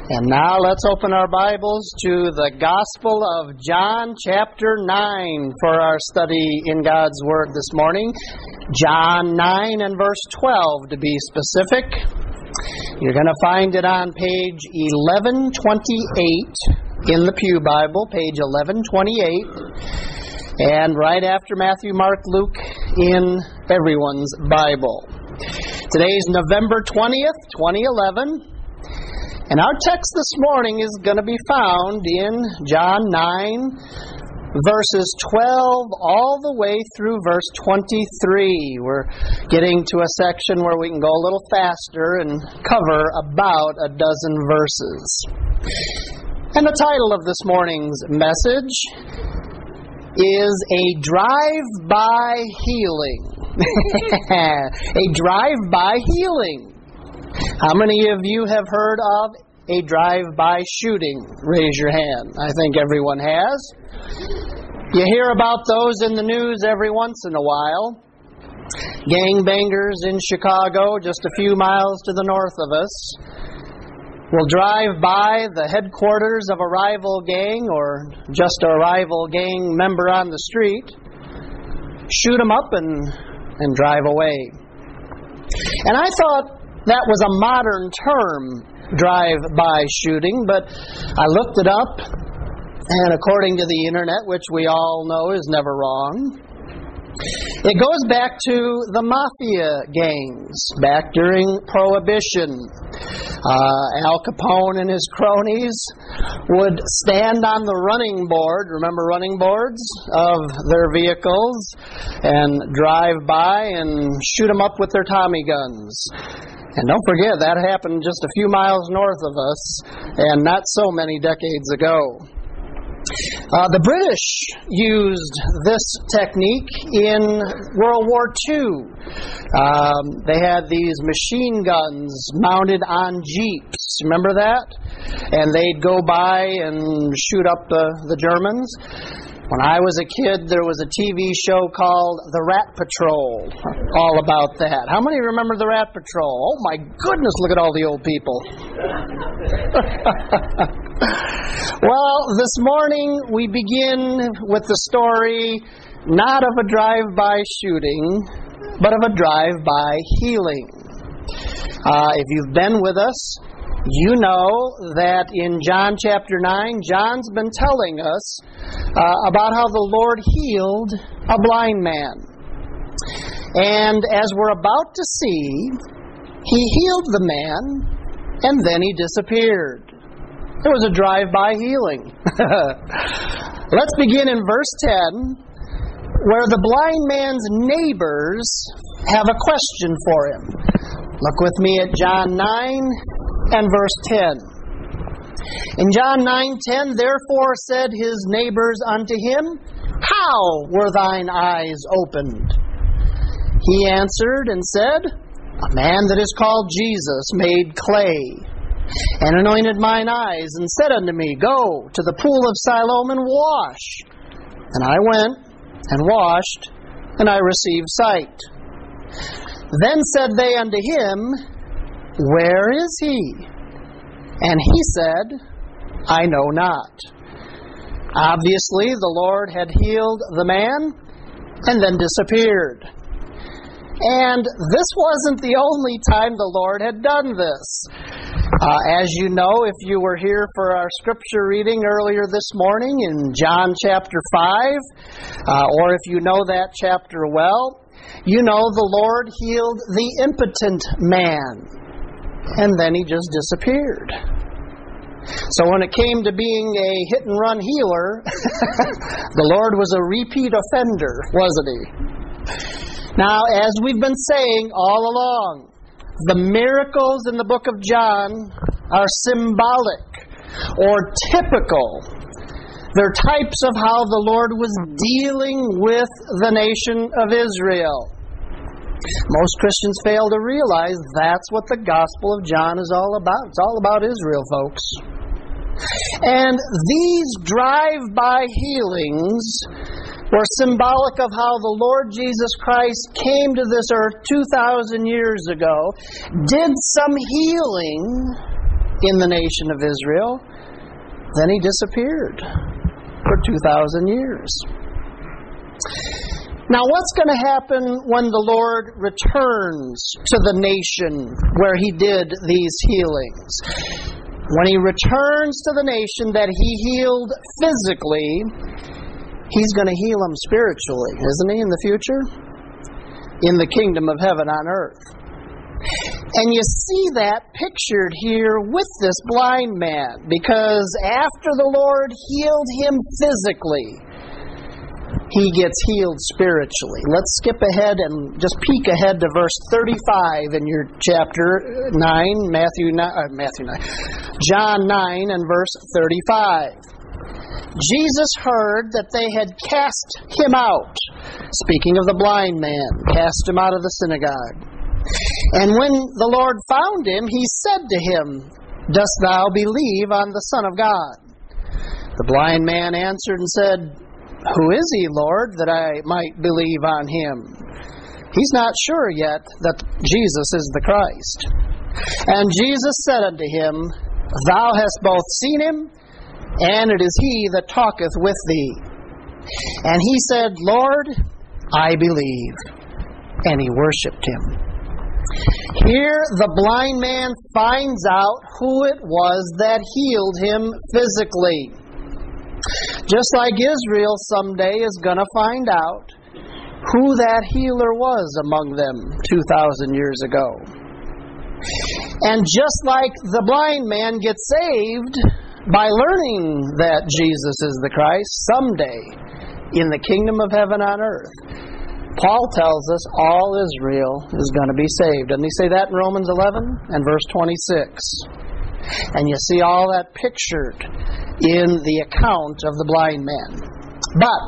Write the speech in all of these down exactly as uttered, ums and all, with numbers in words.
And now let's open our Bibles to the Gospel of John chapter nine for our study in God's Word this morning. John nine and verse twelve to be specific. You're going to find it on page eleven twenty-eight in the Pew Bible, page eleven twenty-eight. And right after Matthew, Mark, Luke in everyone's Bible. Today's November twentieth, twenty eleven. And our text this morning is going to be found in John nine, verses twelve all the way through verse twenty-three. We're getting to a section where we can go a little faster and cover about a dozen verses. And the title of this morning's message is A Drive-By Healing. A Drive-By Healing. How many of you have heard of a drive-by shooting? Raise your hand. I think everyone has. You hear about those in the news every once in a while. Gangbangers in Chicago, just a few miles to the north of us, will drive by the headquarters of a rival gang or just a rival gang member on the street, shoot them up and, and drive away. And I thought that was a modern term, drive-by shooting, but I looked it up, and according to the internet, which we all know is never wrong, it goes back to the mafia gangs, back during Prohibition. Uh, Al Capone and his cronies would stand on the running board, remember running boards, of their vehicles, and drive by and shoot them up with their Tommy guns. And don't forget, that happened just a few miles north of us, and not so many decades ago. Uh, the British used this technique in World War Two. Um, they had these machine guns mounted on jeeps. Remember that? And they'd go by and shoot up the, the Germans. When I was a kid, there was a T V show called The Rat Patrol, all about that. How many remember The Rat Patrol? Oh my goodness, look at all the old people. Well, this morning we begin with the story not of a drive-by shooting, but of a drive-by healing. Uh, if you've been with us, you know that in John chapter nine, John's been telling us uh, about how the Lord healed a blind man. And as we're about to see, He healed the man, and then He disappeared. It was a drive-by healing. Let's begin in verse ten, where the blind man's neighbors have a question for him. Look with me at John nine and verse ten. In John nine ten, therefore said his neighbors unto him, How were thine eyes opened? He answered and said, A man that is called Jesus made clay, and anointed mine eyes, and said unto me, Go to the pool of Siloam and wash. And I went and washed, and I received sight. Then said they unto him, Where is he? And he said, I know not. Obviously, the Lord had healed the man and then disappeared. And this wasn't the only time the Lord had done this. Uh, as you know, if you were here for our scripture reading earlier this morning in John chapter five, uh, or if you know that chapter well, you know the Lord healed the impotent man. And then he just disappeared. So when it came to being a hit-and-run healer, the Lord was a repeat offender, wasn't He? Now, as we've been saying all along, the miracles in the book of John are symbolic or typical. They're types of how the Lord was dealing with the nation of Israel. Most Christians fail to realize that's what the Gospel of John is all about. It's all about Israel, folks. And these drive-by healings were symbolic of how the Lord Jesus Christ came to this earth two thousand years ago, did some healing, in the nation of Israel. Then he disappeared for two thousand years. Now, what's going to happen when the Lord returns to the nation where he did these healings? When he returns to the nation that he healed physically, he's going to heal them spiritually, isn't he, in the future? In the kingdom of heaven on earth. And you see that pictured here with this blind man, because after the Lord healed him physically, he gets healed spiritually. Let's skip ahead and just peek ahead to verse thirty-five in your chapter nine, Matthew nine, uh, Matthew nine, John nine and verse thirty-five. Jesus heard that they had cast him out. Speaking of the blind man, cast him out of the synagogue. And when the Lord found him, he said to him, "Dost thou believe on the Son of God?" The blind man answered and said, "Who is he, Lord, that I might believe on him?" He's not sure yet that Jesus is the Christ. And Jesus said unto him, "Thou hast both seen him, and it is he that talketh with thee." And he said, "Lord, I believe." And he worshipped him. Here the blind man finds out who it was that healed him physically. Just like Israel someday is going to find out who that healer was among them two thousand years ago. And just like the blind man gets saved by learning that Jesus is the Christ someday in the kingdom of heaven on earth, Paul tells us all Israel is going to be saved. Doesn't he say that in Romans eleven and verse twenty-six? And you see all that pictured in the account of the blind man. But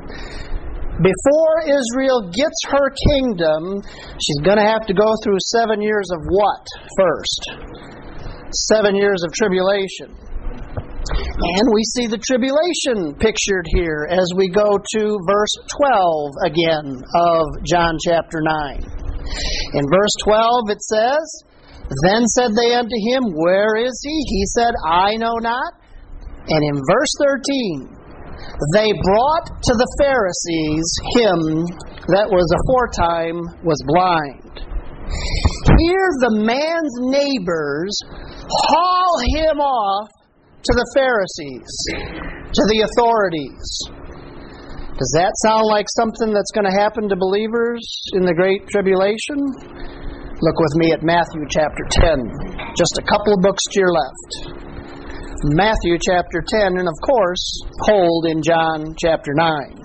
before Israel gets her kingdom, she's going to have to go through seven years of what first? Seven years of tribulation. And we see the tribulation pictured here as we go to verse twelve again of John chapter nine. In verse twelve it says, "Then said they unto him, Where is he? He said, I know not." And in verse thirteen, "They brought to the Pharisees him that was aforetime was blind." Here the man's neighbors haul him off to the Pharisees, to the authorities. Does that sound like something that's going to happen to believers in the Great Tribulation? Look with me at Matthew chapter ten. Just a couple of books to your left. Matthew chapter ten, and of course, hold in John chapter nine.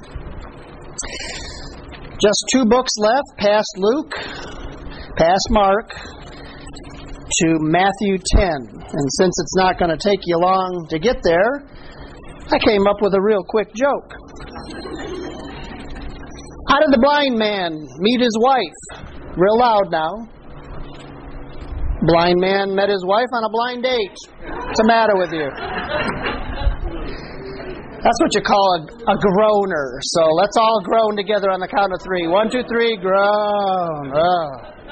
Just two books left, past Luke, past Mark, to Matthew ten. And since it's not going to take you long to get there, I came up with a real quick joke. How did the blind man meet his wife? Real loud now. Blind man met his wife on a blind date. What's the matter with you? That's what you call a, a groaner. So let's all groan together on the count of three. One, two, three, groan. Oh.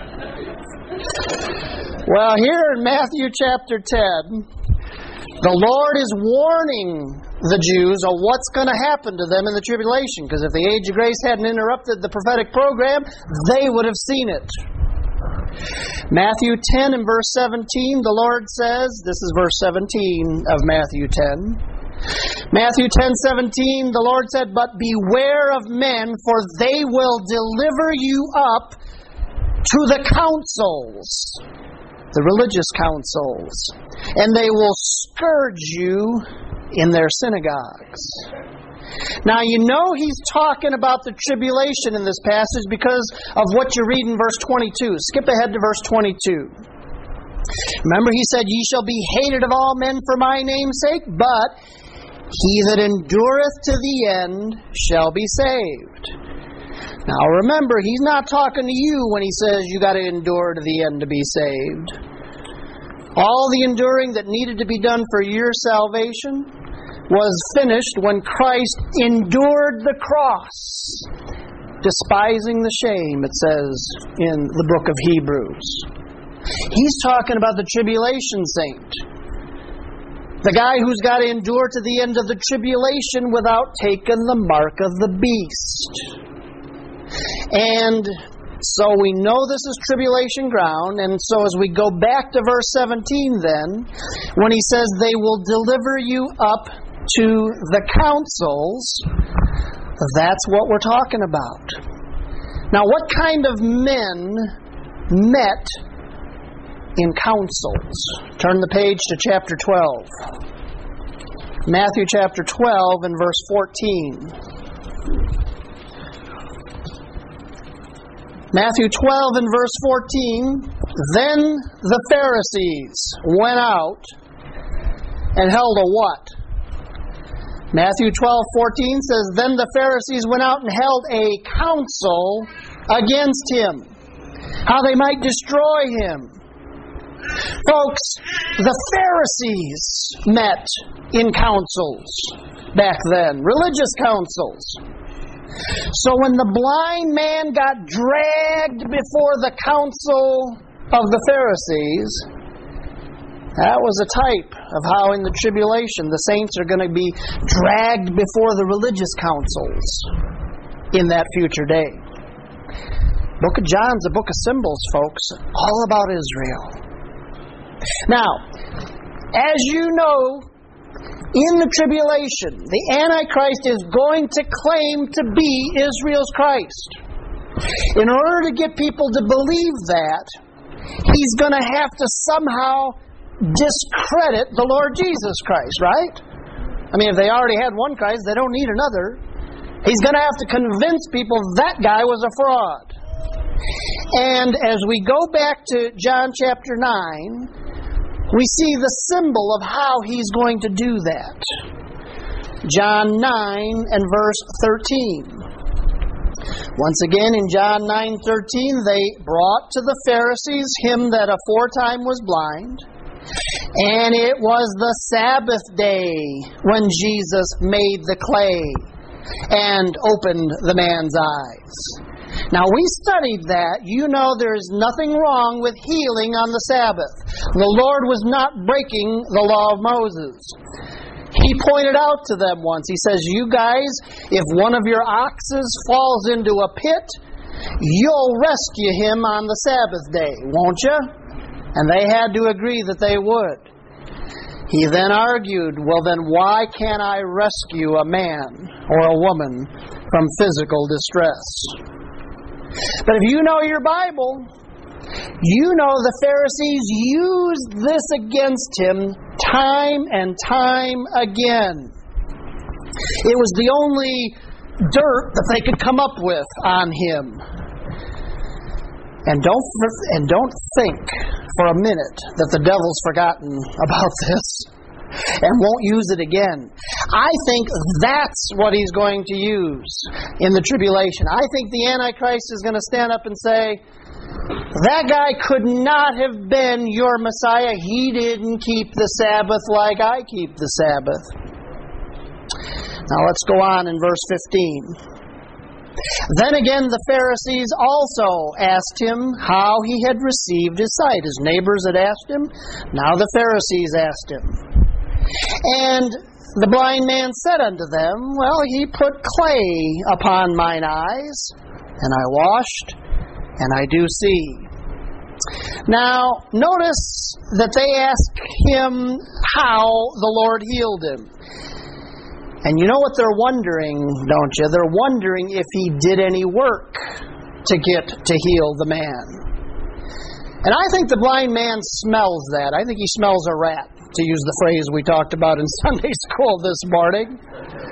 Well, here in Matthew chapter ten, the Lord is warning the Jews of what's going to happen to them in the tribulation. Because if the age of grace hadn't interrupted the prophetic program, they would have seen it. Matthew ten and verse seventeen, the Lord says, this is verse seventeen of Matthew ten. Matthew ten seventeen, the Lord said, "But beware of men, for they will deliver you up to the councils," the religious councils, "and they will scourge you in their synagogues." Now you know he's talking about the tribulation in this passage because of what you read in verse twenty-two. Skip ahead to verse twenty-two. Remember he said, "Ye shall be hated of all men for my name's sake, but he that endureth to the end shall be saved." Now remember, he's not talking to you when he says you got to endure to the end to be saved. All the enduring that needed to be done for your salvation was finished when Christ endured the cross, despising the shame, it says in the book of Hebrews. He's talking about the tribulation saint. The guy who's got to endure to the end of the tribulation without taking the mark of the beast. And so we know this is tribulation ground, and so as we go back to verse seventeen then, when he says they will deliver you up to the councils, that's what we're talking about. Now, what kind of men met in councils? Turn the page to chapter twelve. Matthew chapter twelve and verse fourteen. Matthew twelve and verse fourteen. Then the Pharisees went out and held a what? Matthew twelve fourteen says, Then the Pharisees went out and held a council against him, how they might destroy him. Folks, the Pharisees met in councils back then, religious councils. So when the blind man got dragged before the council of the Pharisees, that was a type of how in the tribulation the saints are going to be dragged before the religious councils in that future day. Book of John's a book of symbols, folks, all about Israel. Now, as you know, in the tribulation, the Antichrist is going to claim to be Israel's Christ. In order to get people to believe that, he's going to have to somehow discredit the Lord Jesus Christ, right? I mean, if they already had one Christ, they don't need another. He's going to have to convince people that guy was a fraud. And as we go back to John chapter nine, we see the symbol of how he's going to do that. John nine and verse thirteen. Once again, in John nine thirteen, they brought to the Pharisees him that aforetime was blind. And it was the Sabbath day when Jesus made the clay and opened the man's eyes. Now, we studied that. You know there's nothing wrong with healing on the Sabbath. The Lord was not breaking the law of Moses. He pointed out to them once, he says, you guys, if one of your oxes falls into a pit, you'll rescue him on the Sabbath day, won't you? And they had to agree that they would. He then argued, well then why can't I rescue a man or a woman from physical distress? But if you know your Bible, you know the Pharisees used this against him time and time again. It was the only dirt that they could come up with on him. And don't and don't think for a minute that the devil's forgotten about this and won't use it again. I think that's what he's going to use in the tribulation. I think the Antichrist is going to stand up and say, that guy could not have been your Messiah. He didn't keep the Sabbath like I keep the Sabbath. Now let's go on in verse fifteen. Then again the Pharisees also asked him how he had received his sight. His neighbors had asked him. Now the Pharisees asked him. And the blind man said unto them, well, he put clay upon mine eyes, and I washed, and I do see. Now, notice that they asked him how the Lord healed him. And you know what they're wondering, don't you? They're wondering if he did any work to get to heal the man. And I think the blind man smells that. I think he smells a rat, to use the phrase we talked about in Sunday school this morning.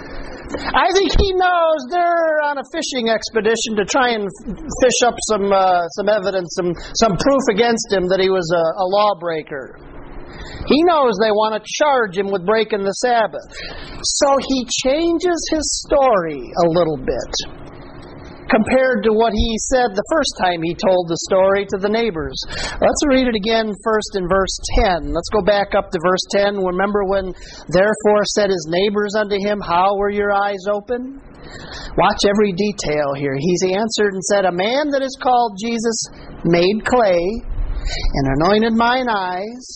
I think he knows they're on a fishing expedition to try and fish up some uh, some evidence, some, some proof against him that he was a, a lawbreaker. He knows they want to charge him with breaking the Sabbath. So he changes his story a little bit compared to what he said the first time he told the story to the neighbors. Let's read it again first in verse ten. Let's go back up to verse ten. Remember when, therefore, said his neighbors unto him, how were your eyes open? Watch every detail here. He answered and said, a man that is called Jesus made clay and anointed mine eyes,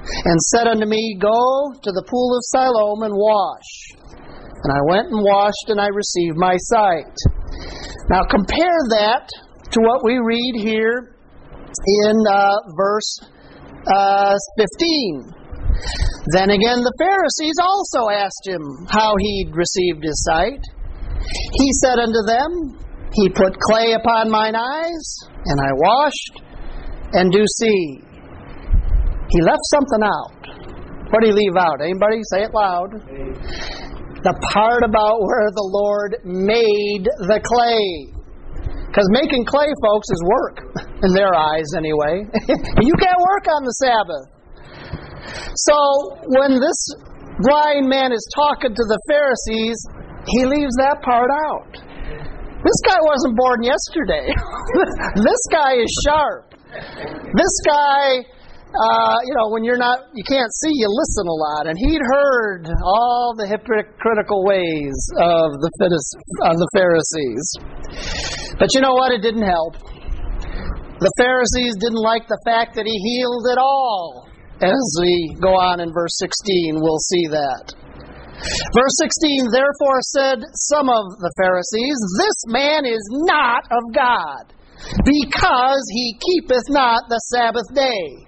and said unto me, Go to the pool of Siloam and wash. And I went and washed, and I received my sight. Now compare that to what we read here in uh, verse uh, fifteen. Then again the Pharisees also asked him how he'd received his sight. He said unto them, He put clay upon mine eyes, and I washed, and do see. He left something out. What did he leave out? Anybody? Say it loud. The part about where the Lord made the clay. Because making clay, folks, is work. In their eyes, anyway. You can't work on the Sabbath. So, when this blind man is talking to the Pharisees, he leaves that part out. This guy wasn't born yesterday. This guy is sharp. This guy, uh, you know, when you're not, you can't see, you listen a lot. And he'd heard all the hypocritical ways of the, of the Pharisees. But you know what? It didn't help. The Pharisees didn't like the fact that he healed at all. As we go on in verse sixteen, we'll see that. Verse sixteen, Therefore said some of the Pharisees, This man is not of God, because he keepeth not the Sabbath day.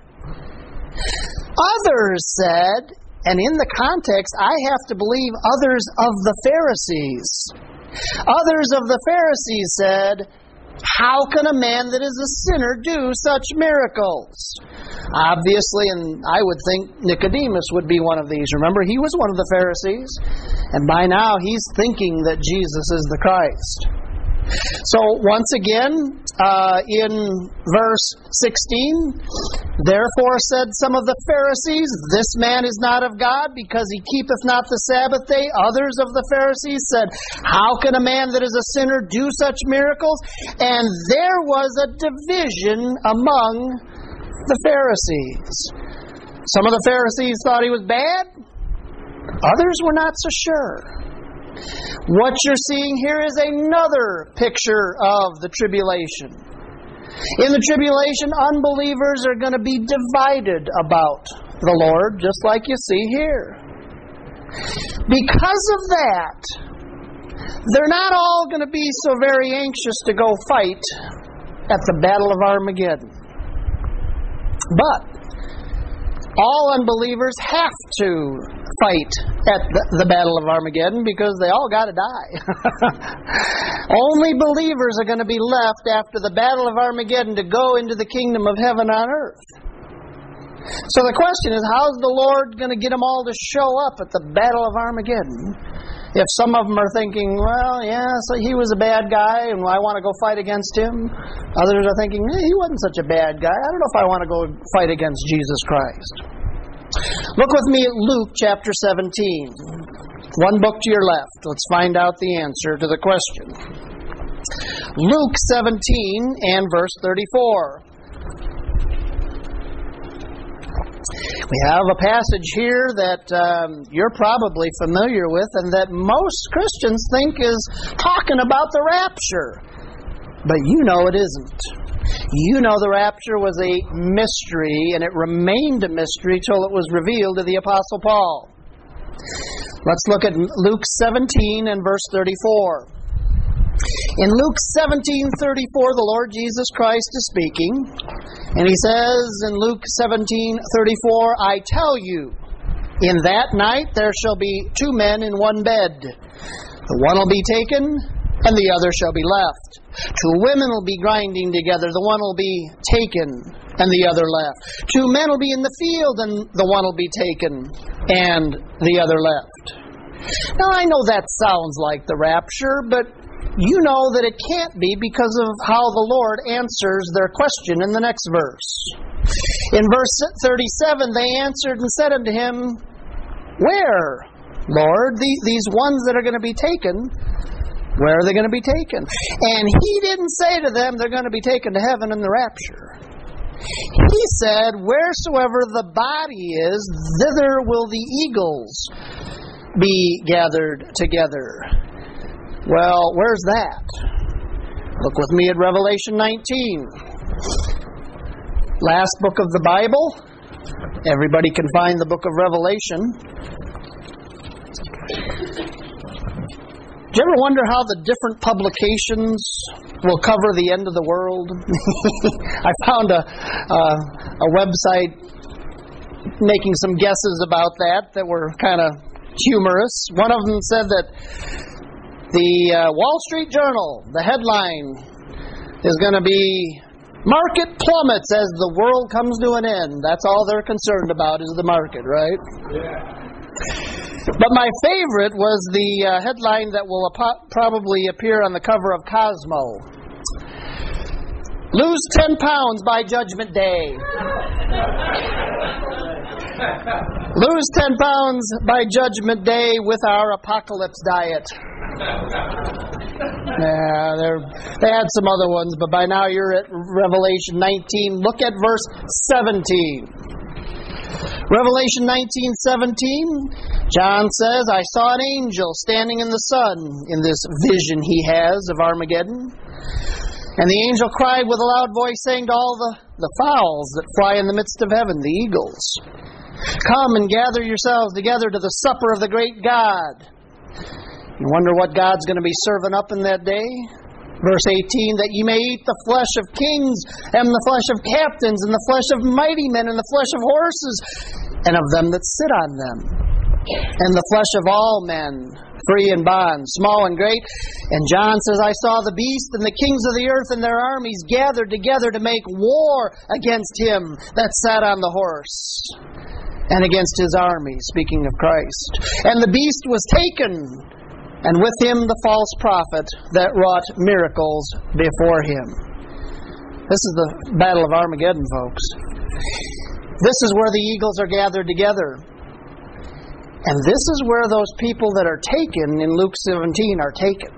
Others said, and in the context, I have to believe others of the Pharisees. Others of the Pharisees said, How can a man that is a sinner do such miracles? Obviously, and I would think Nicodemus would be one of these. Remember, he was one of the Pharisees. And by now, he's thinking that Jesus is the Christ. So, once again, uh, in verse sixteen, Therefore said some of the Pharisees, This man is not of God, because he keepeth not the Sabbath day. Others of the Pharisees said, How can a man that is a sinner do such miracles? And there was a division among the Pharisees. Some of the Pharisees thought he was bad. Others were not so sure. What you're seeing here is another picture of the tribulation. In the tribulation, unbelievers are going to be divided about the Lord, just like you see here. Because of that, they're not all going to be so very anxious to go fight at the Battle of Armageddon. But all unbelievers have to fight at the, the Battle of Armageddon because they all got to die. Only believers are going to be left after the Battle of Armageddon to go into the kingdom of heaven on earth. So the question is, how's the Lord going to get them all to show up at the Battle of Armageddon? If some of them are thinking, well, yeah, so he was a bad guy and I want to go fight against him. Others are thinking, eh, he wasn't such a bad guy. I don't know if I want to go fight against Jesus Christ. Look with me at Luke chapter seventeen. One book to your left. Let's find out the answer to the question. Luke seventeen and verse thirty-four. We have a passage here that um, you're probably familiar with and that most Christians think is talking about the rapture. But you know it isn't. You know the rapture was a mystery, and it remained a mystery till it was revealed to the Apostle Paul. Let's look at Luke seventeen and verse thirty-four. In Luke seventeen thirty-four, the Lord Jesus Christ is speaking, and He says in Luke seventeen thirty-four, I tell you, in that night there shall be two men in one bed. The one will be taken, and the other shall be left. Two women will be grinding together. The one will be taken, and the other left. Two men will be in the field, and the one will be taken, and the other left. Now, I know that sounds like the rapture, but you know that it can't be because of how the Lord answers their question in the next verse. In verse thirty-seven, they answered and said unto Him, Where, Lord, these ones that are going to be taken, where are they going to be taken? And He didn't say to them they're going to be taken to heaven in the rapture. He said, Wheresoever the body is, thither will the eagles be gathered together. Well, where's that? Look with me at Revelation nineteen. Last book of the Bible. Everybody can find the book of Revelation. Do you ever wonder how the different publications will cover the end of the world? I found a, uh, a website making some guesses about that that were kind of humorous. One of them said that the uh, Wall Street Journal, the headline is going to be "Market plummets as the world comes to an end." That's all they're concerned about is the market, right? Yeah. But my favorite was the uh, headline that will ap- probably appear on the cover of Cosmo. "Lose ten pounds by Judgment Day." Lose ten pounds by Judgment Day with our apocalypse diet. Yeah, they had some other ones, but by now you're at Revelation nineteen. Look at verse seventeen. Revelation nineteen seventeen, John says, "I saw an angel standing in the sun," in this vision he has of Armageddon. "And the angel cried with a loud voice, saying to all the, the fowls that fly in the midst of heaven," the eagles, "Come and gather yourselves together to the supper of the great God." You wonder what God's going to be serving up in that day? Verse eighteen, "That ye may eat the flesh of kings, and the flesh of captains, and the flesh of mighty men, and the flesh of horses, and of them that sit on them, and the flesh of all men, free and bond, small and great." And John says, "I saw the beast and the kings of the earth and their armies gathered together to make war against him that sat on the horse, and against his army," speaking of Christ. "And the beast was taken, and with him the false prophet that wrought miracles before him." This is the Battle of Armageddon, folks. This is where the eagles are gathered together. And this is where those people that are taken in Luke seventeen are taken.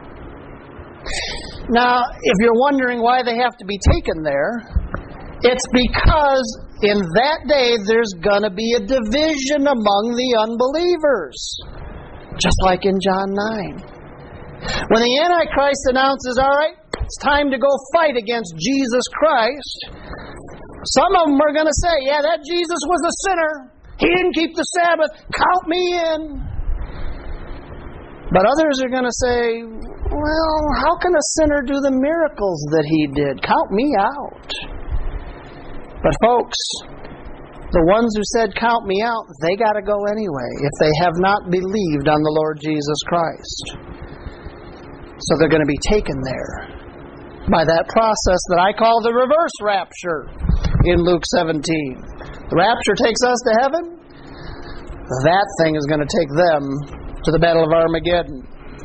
Now, if you're wondering why they have to be taken there, it's because in that day there's going to be a division among the unbelievers. Just like in John nine. When the Antichrist announces, all right, it's time to go fight against Jesus Christ, some of them are going to say, yeah, that Jesus was a sinner. He didn't keep the Sabbath. Count me in. But others are going to say, well, how can a sinner do the miracles that he did? Count me out. But folks, the ones who said, count me out, they got to go anyway if they have not believed on the Lord Jesus Christ. So they're going to be taken there by that process that I call the reverse rapture in Luke seventeen. The rapture takes us to heaven. That thing is going to take them to the Battle of Armageddon.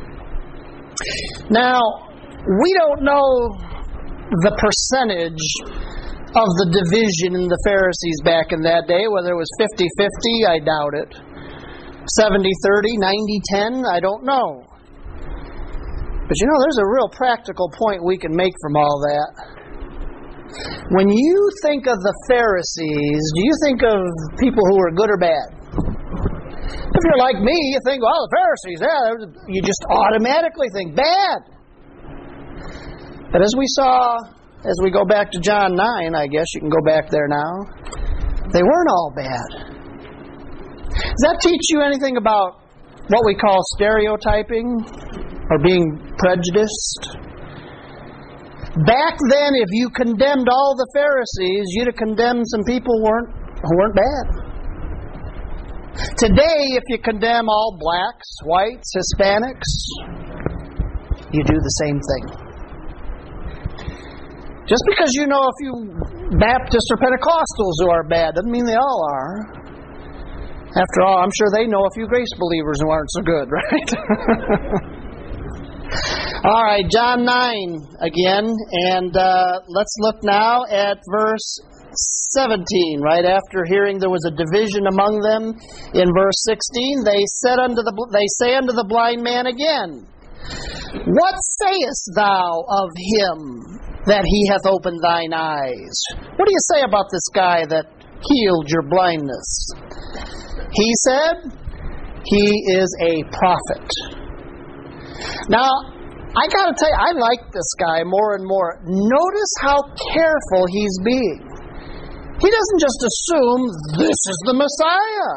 Now, we don't know the percentage of the division in the Pharisees back in that day, whether it was fifty-fifty, I doubt it. seventy thirty, ninety ten, I don't know. But you know, there's a real practical point we can make from all that. When you think of the Pharisees, do you think of people who are good or bad? If you're like me, you think, well, the Pharisees, yeah, you just automatically think bad. But as we saw, as we go back to John nine, I guess you can go back there now, they weren't all bad. Does that teach you anything about what we call stereotyping or being prejudiced? Back then, if you condemned all the Pharisees, you'd have condemned some people who weren't, who weren't bad. Today, if you condemn all blacks, whites, Hispanics, you do the same thing. Just because you know a few Baptists or Pentecostals who are bad doesn't mean they all are. After all, I'm sure they know a few grace believers who aren't so good, right? All right, John nine again, and uh, let's look now at verse seventeen. Right after hearing there was a division among them, in verse sixteen, they said unto the they say unto the blind man again, "What sayest thou of him that he hath opened thine eyes?" What do you say about this guy that healed your blindness? He said, "He is a prophet." Now, I got to tell you, I like this guy more and more. Notice how careful he's being. He doesn't just assume this is the Messiah.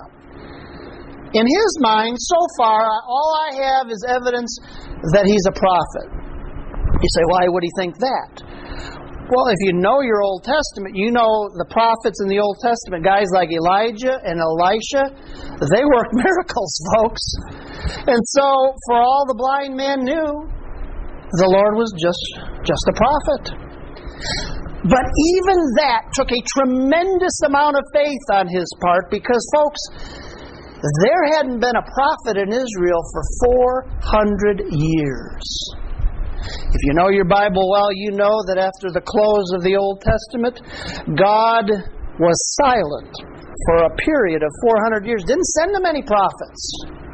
In his mind, so far, all I have is evidence that he's a prophet. You say, why would he think that? Well, if you know your Old Testament, you know the prophets in the Old Testament, guys like Elijah and Elisha, they worked miracles, folks. And so, for all the blind man knew, the Lord was just, just a prophet. But even that took a tremendous amount of faith on his part because, folks, there hadn't been a prophet in Israel for four hundred years. If you know your Bible well, you know that after the close of the Old Testament, God was silent for a period of four hundred years. Didn't send them any prophets.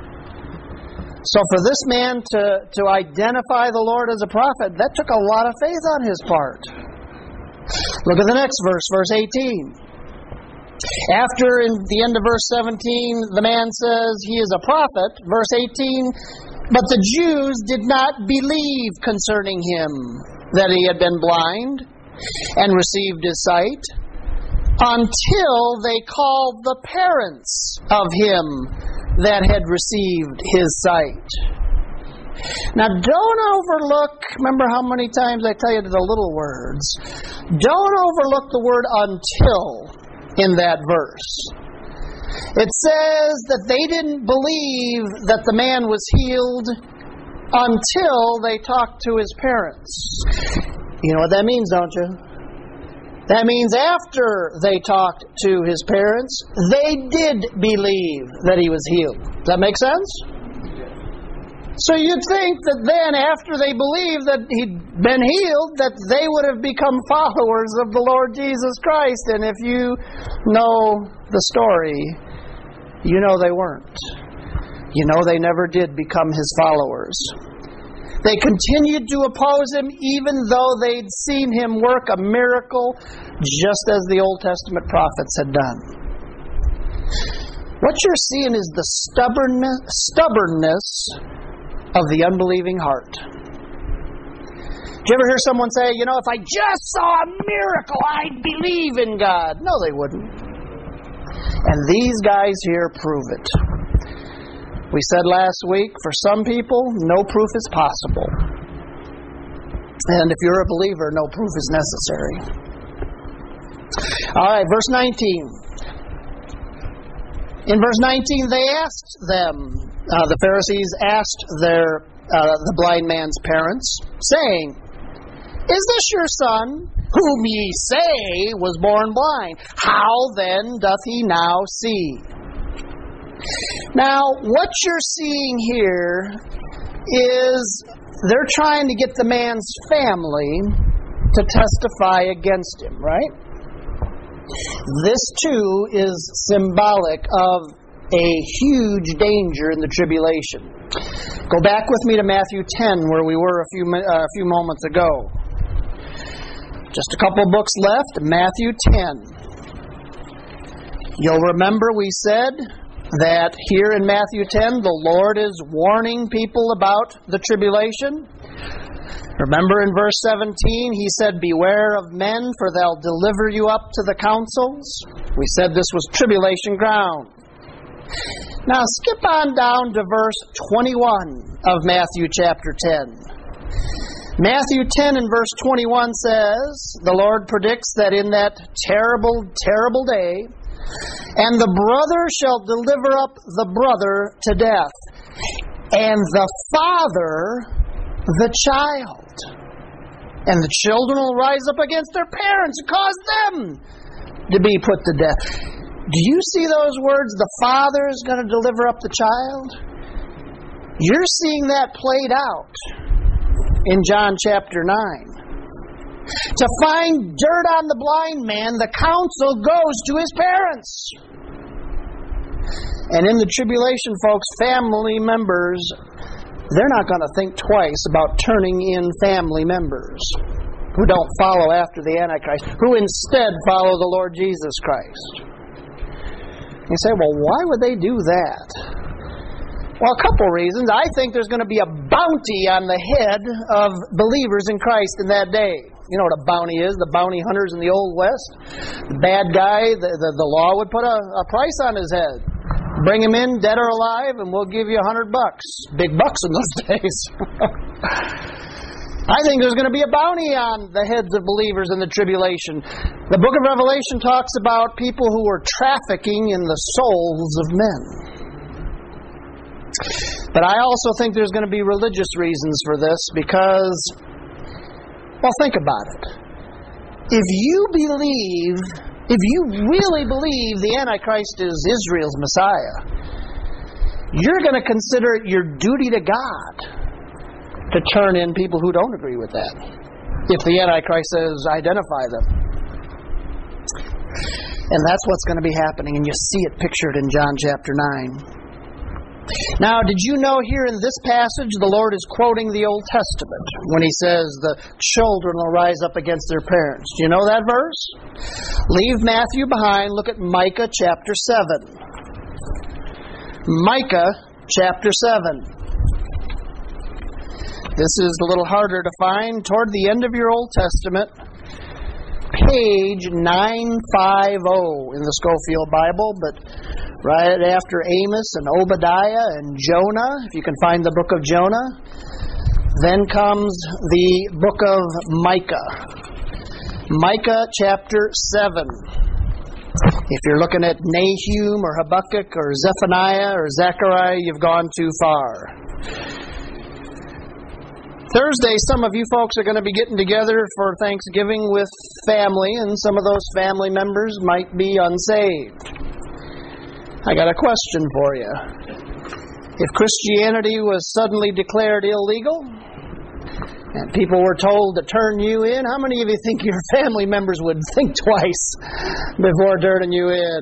So for this man to, to identify the Lord as a prophet, that took a lot of faith on his part. Look at the next verse, verse eighteen. After, in the end of verse seventeen, the man says he is a prophet. Verse eighteen, but the Jews did not believe concerning him that he had been blind and received his sight until they called the parents of him that had received his sight. Now, don't overlook, remember how many times I tell you the little words, don't overlook the word until in that verse. It says that they didn't believe that the man was healed until they talked to his parents. You know what that means, don't you? That means after they talked to his parents, they did believe that he was healed. Does that make sense? So you'd think that then, after they believed that he'd been healed, that they would have become followers of the Lord Jesus Christ. And if you know the story, you know they weren't. You know they never did become his followers. They continued to oppose him even though they'd seen him work a miracle just as the Old Testament prophets had done. What you're seeing is the stubbornness, stubbornness of the unbelieving heart. Did you ever hear someone say, you know, if I just saw a miracle, I'd believe in God? No, they wouldn't. And these guys here prove it. We said last week, for some people, no proof is possible. And if you're a believer, no proof is necessary. All right, verse nineteen. In verse nineteen, they asked them, uh, the Pharisees asked their uh, the blind man's parents, saying, is this your son, whom ye say was born blind? How then doth he now see? Now, what you're seeing here is they're trying to get the man's family to testify against him, right? This, too, is symbolic of a huge danger in the tribulation. Go back with me to Matthew ten, where we were a few uh, a few moments ago. Just a couple books left, Matthew ten. You'll remember we said that here in Matthew ten, the Lord is warning people about the tribulation. Remember in verse seventeen, He said, beware of men, for they'll deliver you up to the councils. We said this was tribulation ground. Now skip on down to verse twenty-one of Matthew chapter ten. Matthew ten and verse twenty-one says, the Lord predicts that in that terrible, terrible day, and the brother shall deliver up the brother to death, and the father the child. And the children will rise up against their parents and cause them to be put to death. Do you see those words? The father is going to deliver up the child? You're seeing that played out in John chapter nine. To find dirt on the blind man, the counsel goes to his parents. And in the tribulation, folks, family members, they're not going to think twice about turning in family members who don't follow after the Antichrist, who instead follow the Lord Jesus Christ. You say, well, why would they do that? Well, a couple reasons. I think there's going to be a bounty on the head of believers in Christ in that day. You know what a bounty is, the bounty hunters in the Old West. The bad guy, the, the, the law would put a, a price on his head. Bring him in, dead or alive, and we'll give you a hundred bucks. Big bucks in those days. I think there's going to be a bounty on the heads of believers in the tribulation. The book of Revelation talks about people who were trafficking in the souls of men. But I also think there's going to be religious reasons for this because, well, think about it. If you believe, if you really believe the Antichrist is Israel's Messiah, you're going to consider it your duty to God to turn in people who don't agree with that. If the Antichrist says, identify them. And that's what's going to be happening, and you see it pictured in John chapter nine. Now, did you know here in this passage the Lord is quoting the Old Testament when He says the children will rise up against their parents? Do you know that verse? Leave Matthew behind. Look at Micah chapter seven. Micah chapter seven. This is a little harder to find. Toward the end of your Old Testament, page nine fifty in the Scofield Bible, but right after Amos and Obadiah and Jonah, if you can find the book of Jonah, then comes the book of Micah. Micah chapter seven. If you're looking at Nahum or Habakkuk or Zephaniah or Zechariah, you've gone too far. Thursday, some of you folks are going to be getting together for Thanksgiving with family, and some of those family members might be unsaved. I got a question for you. If Christianity was suddenly declared illegal, and people were told to turn you in, how many of you think your family members would think twice before turning you in?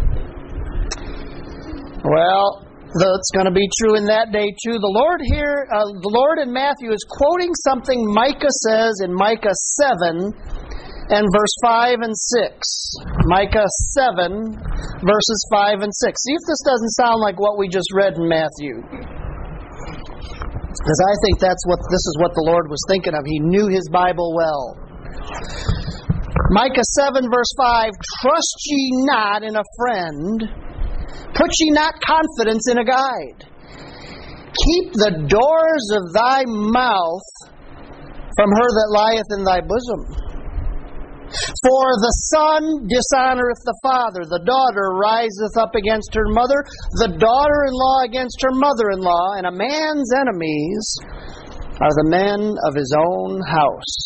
Well, that's going to be true in that day too. The Lord here, uh, the Lord in Matthew is quoting something Micah says in Micah seven and verse five and six. Micah seven, verses five and six. See if this doesn't sound like what we just read in Matthew. Because I think that's what this is what the Lord was thinking of. He knew His Bible well. Micah seven, verse five. Trust ye not in a friend. Put ye not confidence in a guide. Keep the doors of thy mouth from her that lieth in thy bosom. For the son dishonoureth the father, the daughter riseth up against her mother, the daughter-in-law against her mother-in-law, and a man's enemies are the men of his own house.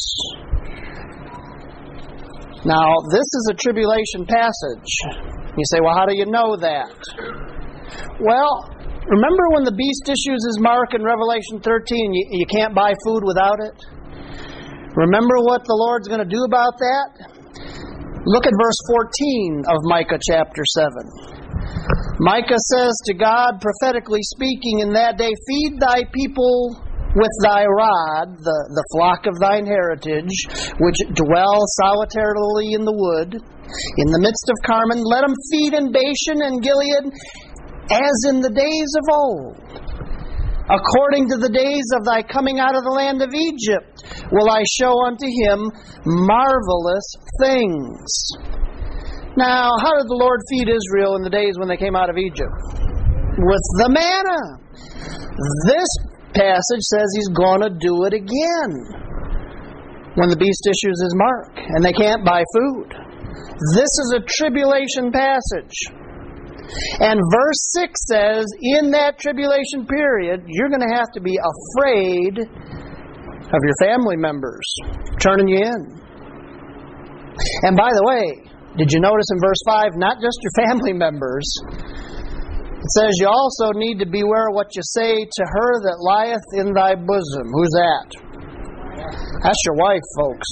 Now, this is a tribulation passage. You say, well, how do you know that? Well, remember when the beast issues his mark in Revelation thirteen, you, you can't buy food without it? Remember what the Lord's going to do about that? Look at verse fourteen of Micah chapter seven. Micah says to God, prophetically speaking, in that day, feed thy people with thy rod, the, the flock of thine heritage, which dwell solitarily in the wood, in the midst of Carmel. Let them feed in Bashan and Gilead, as in the days of old. According to the days of thy coming out of the land of Egypt, will I show unto him marvelous things. Now, how did the Lord feed Israel in the days when they came out of Egypt? With the manna. This passage says He's going to do it again when the beast issues his mark and they can't buy food. This is a tribulation passage. And verse six says, in that tribulation period, you're going to have to be afraid of your family members turning you in. And by the way, did you notice in verse five, not just your family members, it says you also need to beware what you say to her that lieth in thy bosom. Who's that? That's your wife, folks.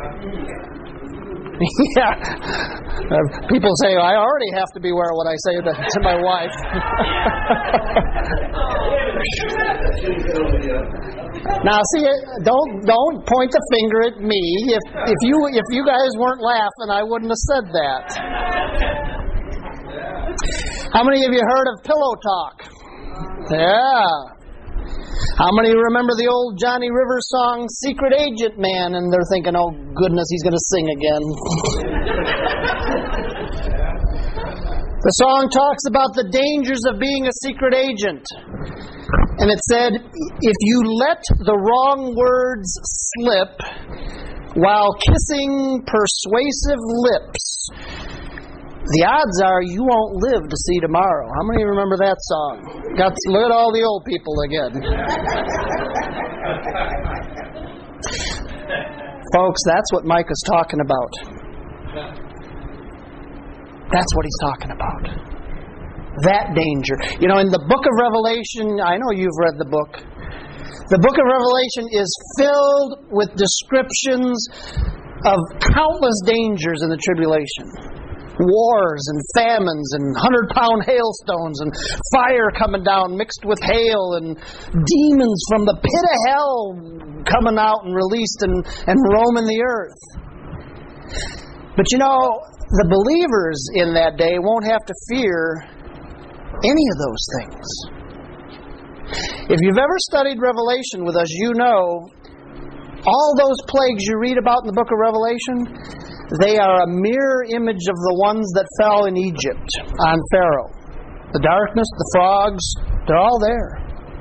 Yeah. Uh, people say, I already have to beware what I say to, to my wife. Now, see, don't don't point the finger at me. If if you if you guys weren't laughing, I wouldn't have said that. How many of you heard of pillow talk? Yeah. How many remember the old Johnny Rivers song, Secret Agent Man? And they're thinking, oh goodness, he's going to sing again. The song talks about the dangers of being a secret agent. And it said, if you let the wrong words slip while kissing persuasive lips, the odds are you won't live to see tomorrow. How many remember that song? Got to look at all the old people again. Folks, that's what Micah's talking about. That's what he's talking about. That danger. You know, in the book of Revelation, I know you've read the book. The book of Revelation is filled with descriptions of countless dangers in the tribulation. Wars and famines and hundred-pound hailstones and fire coming down mixed with hail and demons from the pit of hell coming out and released and, and roaming the earth. But you know, the believers in that day won't have to fear any of those things. If you've ever studied Revelation with us, you know all those plagues you read about in the book of Revelation, they are a mirror image of the ones that fell in Egypt on Pharaoh. The darkness, the frogs, they're all there.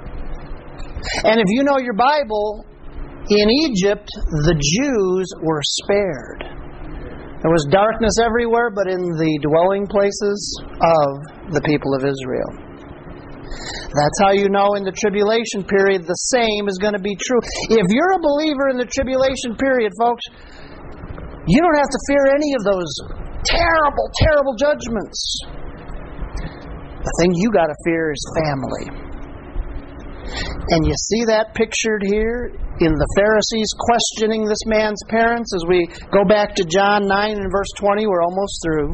And if you know your Bible, in Egypt, the Jews were spared. There was darkness everywhere, but in the dwelling places of the people of Israel. That's how you know in the tribulation period the same is going to be true. If you're a believer in the tribulation period, folks, you don't have to fear any of those terrible, terrible judgments. The thing you got to fear is family. And you see that pictured here in the Pharisees questioning this man's parents as we go back to John nine and verse twenty. We're almost through.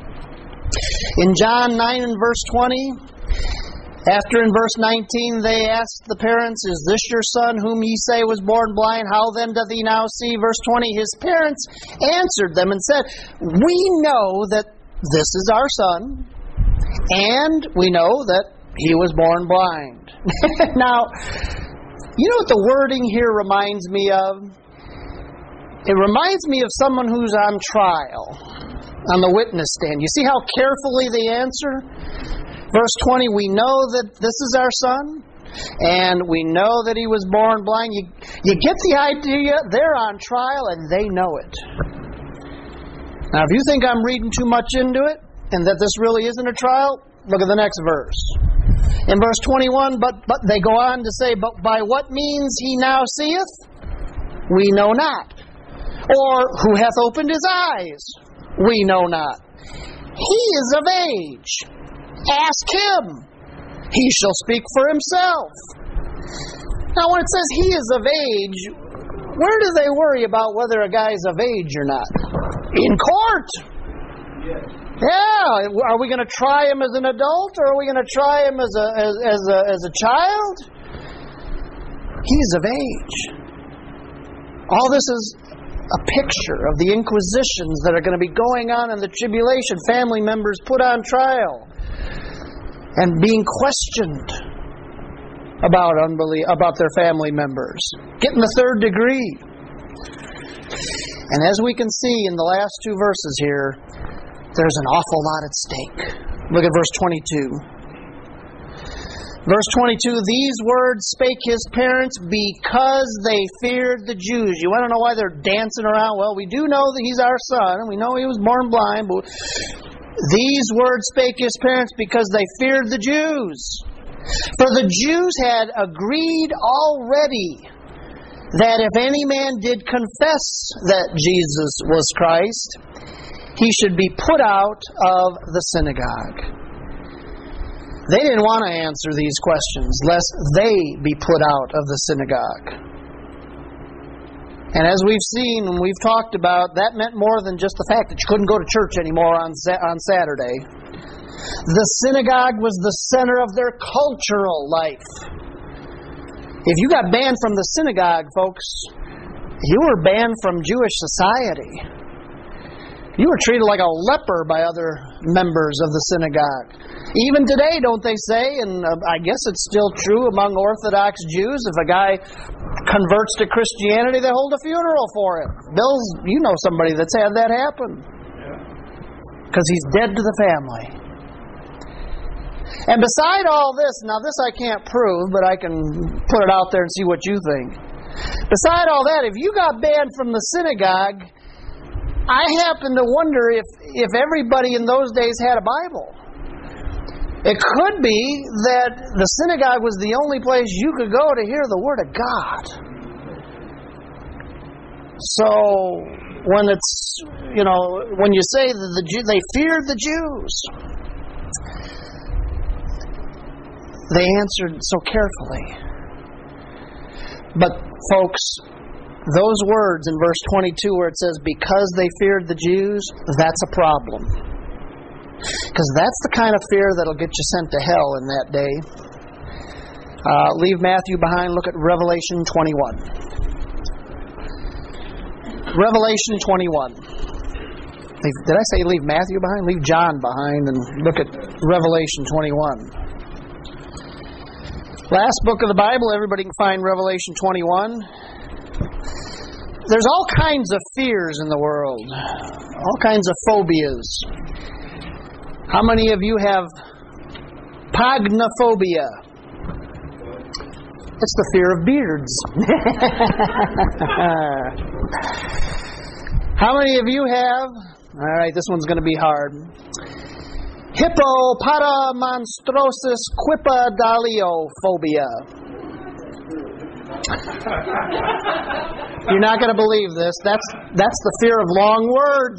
In John nine and verse twenty, after in verse nineteen they asked the parents, is this your son whom ye say was born blind? How then doth he now see? Verse twenty, his parents answered them and said, we know that this is our son, and we know that he was born blind. Now, you know what the wording here reminds me of? It reminds me of someone who's on trial, on the witness stand. You see how carefully they answer? Verse twenty, we know that this is our son, and we know that he was born blind. You, you get the idea? They're on trial, and they know it. Now, if you think I'm reading too much into it, and that this really isn't a trial, look at the next verse. In verse twenty-one, but but they go on to say, but by what means he now seeth, we know not. Or who hath opened his eyes, we know not. He is of age. Ask him. He shall speak for himself. Now when it says he is of age, where do they worry about whether a guy's of age or not? In court. Yes. Yeah, are we going to try him as an adult, or are we going to try him as a as, as a as a child? He's of age. All this is a picture of the inquisitions that are going to be going on in the tribulation. Family members put on trial and being questioned about unbelief, about their family members, getting the third degree. And as we can see in the last two verses here, there's an awful lot at stake. Look at verse twenty-two. Verse twenty-two, these words spake his parents because they feared the Jews. You want to know why they're dancing around? Well, we do know that he's our son, and we know he was born blind. But these words spake his parents because they feared the Jews. For the Jews had agreed already that if any man did confess that Jesus was Christ, he should be put out of the synagogue. They didn't want to answer these questions, lest they be put out of the synagogue. And as we've seen and we've talked about, that meant more than just the fact that you couldn't go to church anymore on on Saturday. The synagogue was the center of their cultural life. If you got banned from the synagogue, folks, you were banned from Jewish society. You were treated like a leper by other members of the synagogue. Even today, don't they say, and uh, I guess it's still true among Orthodox Jews, if a guy converts to Christianity, they hold a funeral for him. Bill's, you know somebody that's had that happen. Because he's dead to the family. And beside all this, now this I can't prove, but I can put it out there and see what you think. Beside all that, if you got banned from the synagogue, I happen to wonder if, if everybody in those days had a Bible. It could be that the synagogue was the only place you could go to hear the Word of God. So, when it's, you know, when you say that the Jew, they feared the Jews, they answered so carefully. But, folks, those words in verse twenty-two where it says, because they feared the Jews, that's a problem. Because that's the kind of fear that'll get you sent to hell in that day. Uh, leave Matthew behind. Look at Revelation twenty-one. Revelation twenty-one. Did I say leave Matthew behind? Leave John behind and look at Revelation twenty-one. Last book of the Bible, everybody can find Revelation twenty-one. There's all kinds of fears in the world. All kinds of phobias. How many of you have pagnophobia? It's the fear of beards. How many of you have, all right, this one's going to be hard, hippopotamonstrosis quippedaliophobia. You're not going to believe this. That's that's the fear of long words.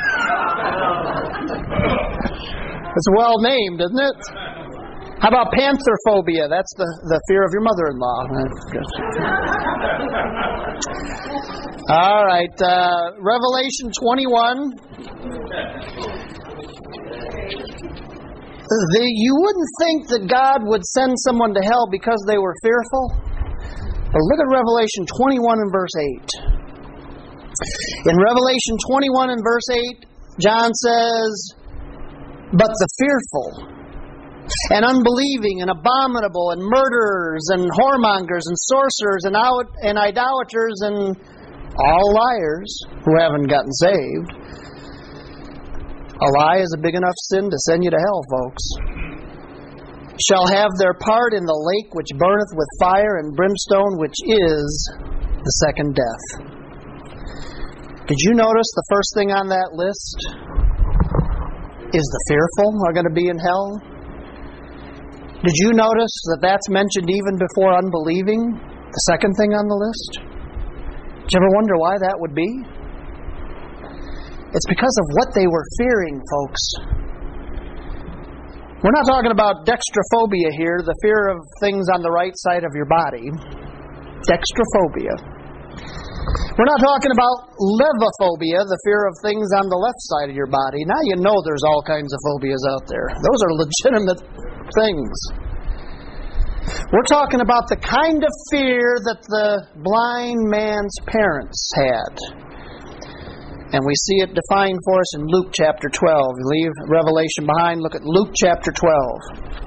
It's well named, isn't it? How about pantherphobia? That's the, the fear of your mother-in-law. All right, uh, Revelation twenty-one. The, you wouldn't think that God would send someone to hell because they were fearful. But look at Revelation twenty-one and verse eight. In Revelation twenty-one and verse eight, John says, but the fearful and unbelieving and abominable and murderers and whoremongers and sorcerers and out and idolaters and all liars who haven't gotten saved. A lie is a big enough sin to send you to hell, folks. Shall have their part in the lake which burneth with fire and brimstone, which is the second death. Did you notice the first thing on that list is the fearful are going to be in hell? Did you notice that that's mentioned even before unbelieving? The second thing on the list? Did you ever wonder why that would be? It's because of what they were fearing, folks. We're not talking about dextrophobia here, the fear of things on the right side of your body. Dextrophobia. We're not talking about levophobia, the fear of things on the left side of your body. Now you know there's all kinds of phobias out there. Those are legitimate things. We're talking about the kind of fear that the blind man's parents had. And we see it defined for us in Luke chapter twelve. You leave Revelation behind, look at Luke chapter twelve.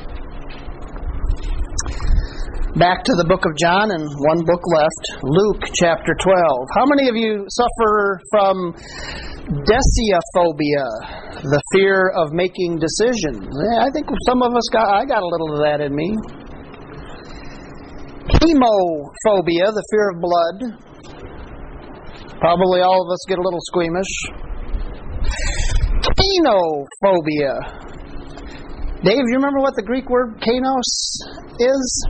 Back to the book of John and one book left, Luke chapter twelve. How many of you suffer from desiophobia, the fear of making decisions? Yeah, I think some of us got, I got a little of that in me. Hemophobia, the fear of blood. Probably all of us get a little squeamish. Cainophobia. Dave, you remember what the Greek word kainos is?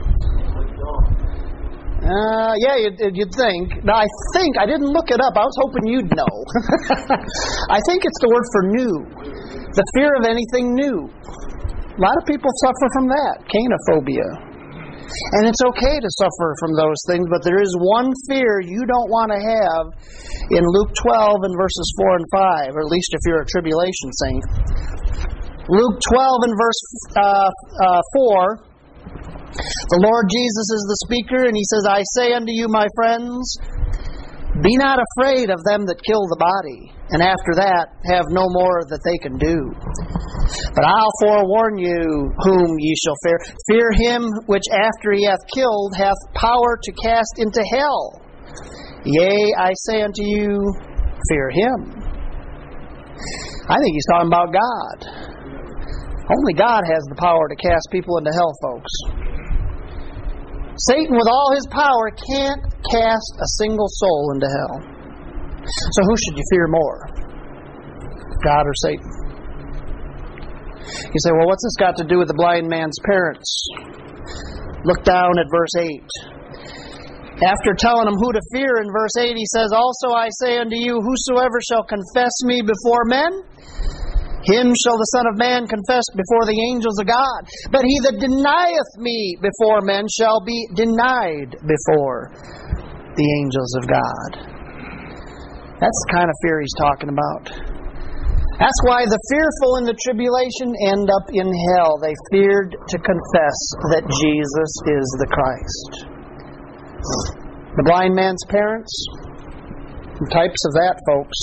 Uh, yeah, you'd, you'd think. Now, I think, I didn't look it up. I was hoping you'd know. I think it's the word for new. The fear of anything new. A lot of people suffer from that, cainophobia. And it's okay to suffer from those things, but there is one fear you don't want to have in Luke twelve and verses four and five, or at least if you're a tribulation saint. Luke twelve and verse uh, uh, four, the Lord Jesus is the speaker, and He says, I say unto you, my friends, be not afraid of them that kill the body, and after that have no more that they can do. But I'll forewarn you whom ye shall fear. Fear him which after he hath killed hath power to cast into hell. Yea, I say unto you, fear him. I think he's talking about God. Only God has the power to cast people into hell, folks. Satan, with all his power, can't cast a single soul into hell. So who should you fear more? God or Satan? You say, well, what's this got to do with the blind man's parents? Look down at verse eight. After telling him who to fear in verse eight, he says, also I say unto you, whosoever shall confess me before men, him shall the Son of Man confess before the angels of God. But he that denieth me before men shall be denied before the angels of God. That's the kind of fear he's talking about. That's why the fearful in the tribulation end up in hell. They feared to confess that Jesus is the Christ. The blind man's parents, types of that, folks.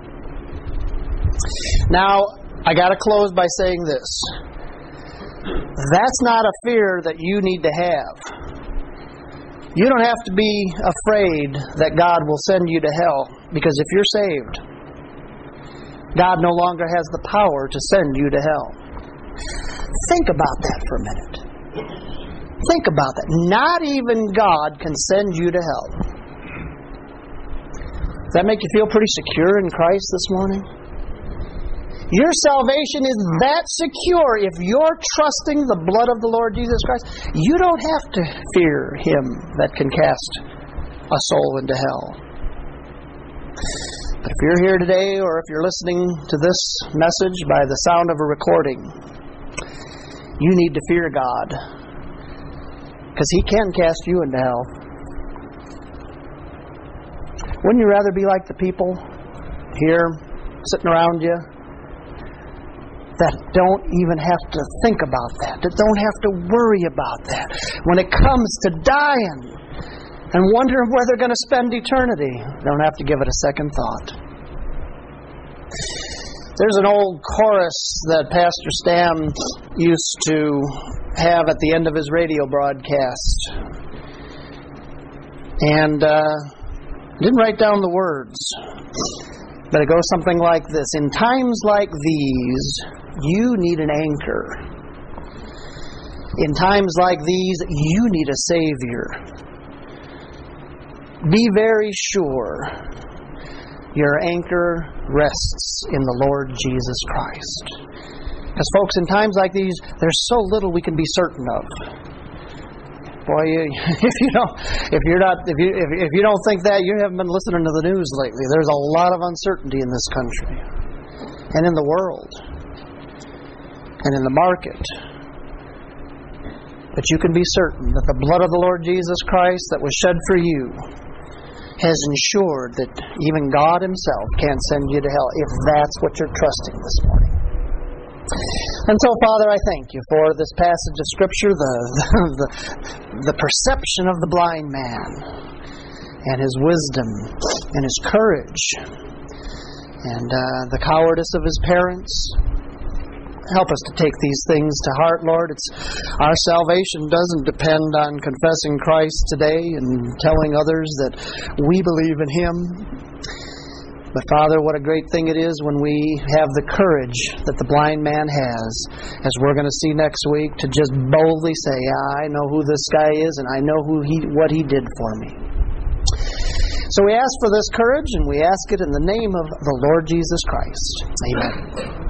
Now, I got to close by saying this. That's not a fear that you need to have. You don't have to be afraid that God will send you to hell, because if you're saved, God no longer has the power to send you to hell. Think about that for a minute. Think about that. Not even God can send you to hell. Does that make you feel pretty secure in Christ this morning? Your salvation is that secure if you're trusting the blood of the Lord Jesus Christ. You don't have to fear him that can cast a soul into hell. But if you're here today, or if you're listening to this message by the sound of a recording, you need to fear God, because he can cast you into hell. Wouldn't you rather be like the people here, sitting around you, that don't even have to think about that, that don't have to worry about that when it comes to dying and wondering where they're going to spend eternity? They don't have to give it a second thought. There's an old chorus that Pastor Stam used to have at the end of his radio broadcast. And uh, I didn't write down the words, but it goes something like this. In times like these, you need an anchor. In times like these, you need a Savior. Be very sure your anchor rests in the Lord Jesus Christ. Because, folks, in times like these, there's so little we can be certain of. Boy, you, if you don't, if you're not, if you if, if you don't think that, you haven't been listening to the news lately. There's a lot of uncertainty in this country, and in the world, and in the market. But you can be certain that the blood of the Lord Jesus Christ that was shed for you has ensured that even God himself can't send you to hell, if that's what you're trusting this morning. And so, Father, I thank you for this passage of Scripture, the, the, the perception of the blind man, and his wisdom, and his courage, and uh, the cowardice of his parents. Help us to take these things to heart, Lord. It's our salvation doesn't depend on confessing Christ today and telling others that we believe in him. But, Father, what a great thing it is when we have the courage that the blind man has, as we're going to see next week, to just boldly say, yeah, I know who this guy is, and I know who he, what he did for me. So we ask for this courage, and we ask it in the name of the Lord Jesus Christ. Amen.